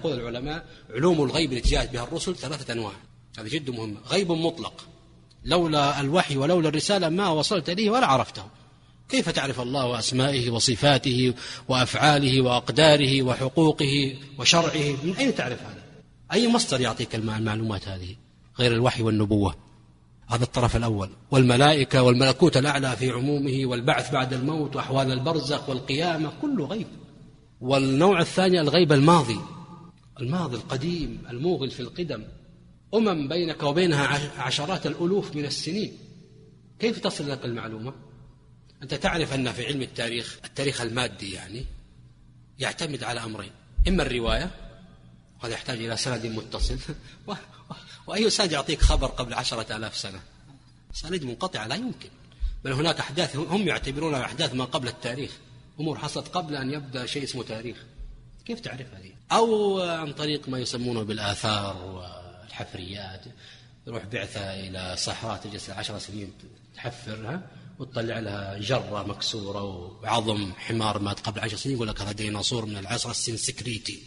يقول العلماء علوم الغيب التي جاءت بها الرسل 3 أنواع، هذا جد مهم. غيب مطلق، لولا الوحي ولولا الرسالة ما وصلت إليه ولا عرفته. كيف تعرف الله وأسمائه وصفاته وأفعاله وأقداره وحقوقه وشرعه؟ من أين تعرف هذا؟ أي مصدر يعطيك المعلومات هذه غير الوحي والنبوة؟ هذا الطرف الأول. والملائكة والملكوت الأعلى في عمومه، والبعث بعد الموت وأحوال البرزخ والقيامة، كله غيب. والنوع الثاني الغيب الماضي القديم الموغل في القدم، بينك وبينها عشرات الألوف من السنين، كيف تصل لك المعلومة؟ أنت تعرف أن في علم التاريخ المادي يعني يعتمد على أمرين: إما الرواية، وهذا يحتاج إلى سند متصل، وأي سند يعطيك خبر قبل 10,000 سنة؟ سند منقطع لا يمكن. بل هناك أحداث هم يعتبرونها أحداث ما قبل التاريخ، أمور حصلت قبل أن يبدأ شيء اسمه تاريخ. كيف تعرف هذه؟ أو عن طريق ما يسمونه بالآثار والحفريات، يروح بعثة إلى صحراء تجلس 10 سنين تحفرها وتطلع لها جرة مكسورة وعظم حمار مات قبل 10 سنين، يقول لك هذا ديناصور من العصر السنسكريتي.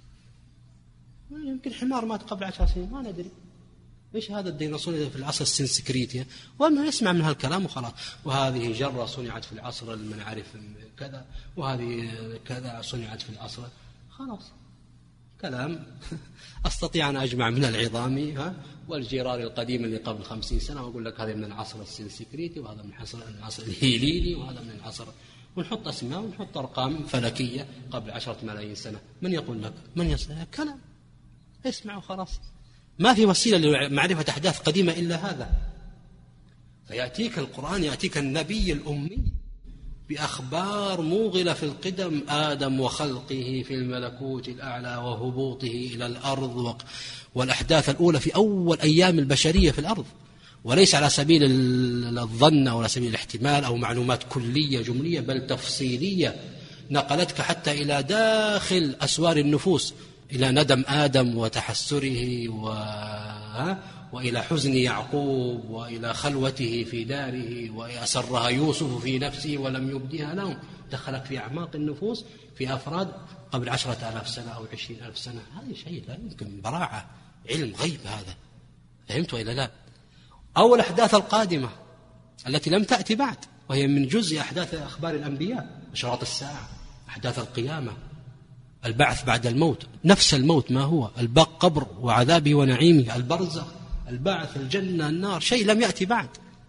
يمكن حمار مات قبل 10 سنين، ما ندري إيش هذا الديناصور في العصر السنسكريتي، وما يسمع من هالكلام وخلاص. وهذه جرة صنعت في العصر المنعرف كذا، وهذه كذا صنعت في العصر، خلاص كلام أستطيع أن أجمع من العظام والجرار القديم اللي قبل 50 سنة وأقول لك هذا من العصر السنسكريتي، وهذا من العصر الهيليني، وهذا من العصر، ونحط أسماء ونحط أرقام فلكية قبل 10 ملايين سنة. من يقول لك؟ من يصنع كلام؟ اسمعوا خلاص. ما في وسيلة لمعرفة أحداث قديمة إلا هذا. فيأتيك القرآن، يأتيك النبي الأمي بأخبار موغلة في القدم، آدم وخلقه في الملكوت الأعلى وهبوطه إلى الأرض والأحداث الأولى في أول أيام البشرية في الأرض، وليس على سبيل الظن أو على سبيل الاحتمال أو معلومات كلية جملية، بل تفصيلية نقلتك حتى إلى داخل أسوار النفوس، إلى ندم آدم وتحسره وإلى حزن يعقوب وإلى خلوته في داره، وأسرها يوسف في نفسه ولم يبدها لهم. دخلت في أعماق النفوس في أفراد قبل 10,000 سنة أو 20,000 سنة. هذا شيء لا يمكن، براعة، علم غيب هذا. فهمت وإلا لا؟ أو الأحداث القادمة التي لم تأتي بعد، وهي من جزء أحداث أخبار الأنبياء، أشراط الساعة، أحداث القيامة، البعث بعد الموت، نفس الموت ما هو، القبر وعذابه ونعيمه، البرزخ، البعث، الجنة، النار، شيء لم يأتي بعد،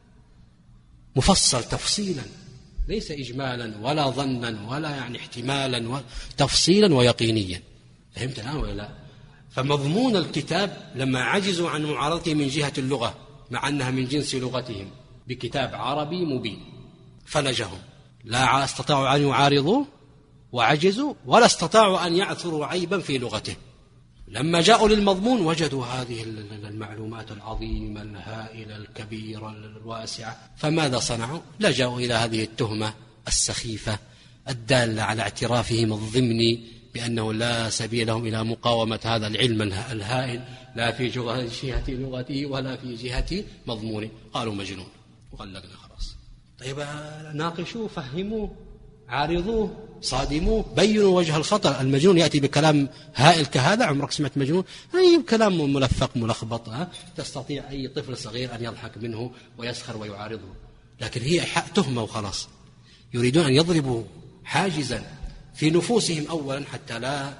مفصل تفصيلا، ليس إجمالا ولا ظنا ولا يعني احتمالا، تفصيلا ويقينيا. فهمت الآن ولا لا؟ فمضمون الكتاب لما عجزوا عن معارضته من جهة اللغة، مع أنها من جنس لغتهم، بكتاب عربي مبين، فلجهم، لا استطاعوا أن يعارضوه وعجزوا، ولا استطاعوا أن يعثروا عيبا في لغته. لما جاءوا للمضمون وجدوا هذه المعلومات العظيمة الهائلة الكبيرة الواسعة، فماذا صنعوا؟ لجأوا إلى هذه التهمة السخيفة الدالة على اعترافهم الضمني بأنه لا سبيل لهم إلى مقاومة هذا العلم الهائل، لا في جهة لغته ولا في جهة مضمونه. قالوا مجنون وغلقنا خلاص. طيب ناقشوه، فهموه، عارضوه، صادموه، بينوا وجه الخطر. المجنون يأتي بكلام هائل كهذا، عمرك سمعت مجنون؟ أي كلام ملفق ملخبط، تستطيع أي طفل صغير أن يضحك منه ويسخر ويعارضه، لكن هي تهمة وخلاص. يريدون أن يضربوا حاجزا في نفوسهم أولا حتى لا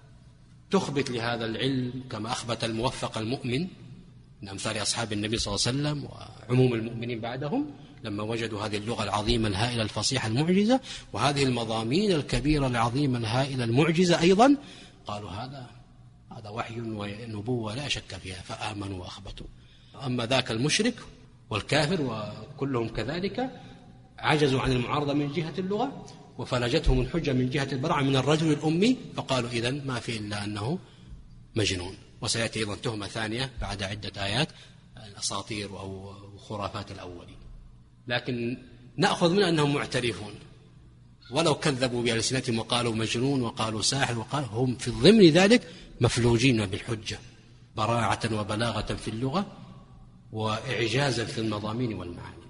تخبت لهذا العلم كما أخبت الموفق المؤمن من أمثال أصحاب النبي صلى الله عليه وسلم وعموم المؤمنين بعدهم، لما وجدوا هذه اللغة العظيمة الهائلة الفصيحة المعجزة، وهذه المضامين الكبيرة العظيمة الهائلة المعجزة أيضا، قالوا هذا وحي ونبوة لا شك فيها، فآمنوا وأخبتوا. أما ذاك المشرك والكافر وكلهم كذلك عجزوا عن المعارضة من جهة اللغة، وفلجتهم الحجة من جهة البراعة من الرجل الأمي، فقالوا إذن ما في إلا أنه مجنون. وسيأتي أيضا تهمة ثانية بعد عدة آيات، الأساطير أو خرافات الأولين، لكن نأخذ من أنهم معترفون، ولو كذبوا بألسنتهم وقالوا مجنون وقالوا ساحر وقالوا، هم في ضمن ذلك مفلوجين بالحجة، براعة وبلاغة في اللغة وإعجازا في المضامين والمعاني.